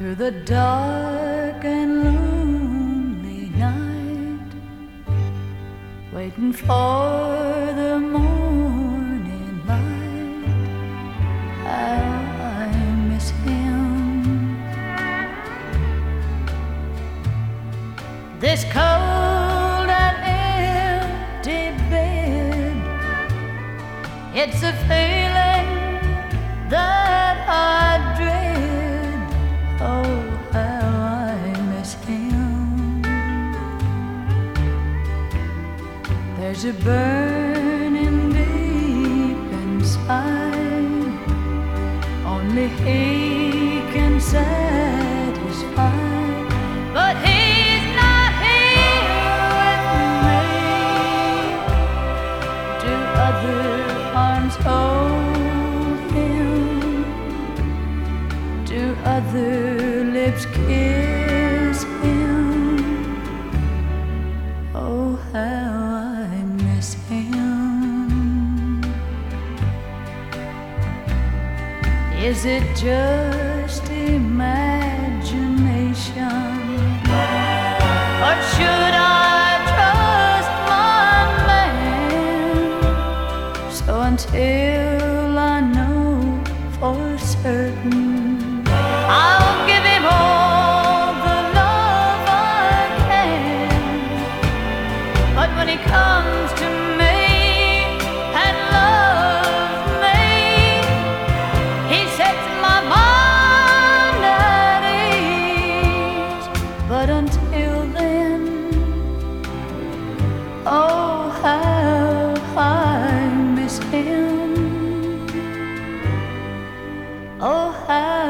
through the dark and lonely night, waiting for the morning light. I miss him. This cold and empty bed, it's a feeling that I dread. Oh, how I miss him. There's a burning deep inside, only he can satisfy. But he's not here with me. Do other arms hold him? Do other lips kiss him? Oh, how I miss him. Is it just imagination, or should I trust my man? So until I know for certain, I'll give him all the love I can. But when he comes to me and loves me, he sets my mind at ease. But until then, oh, how I miss him. Oh, how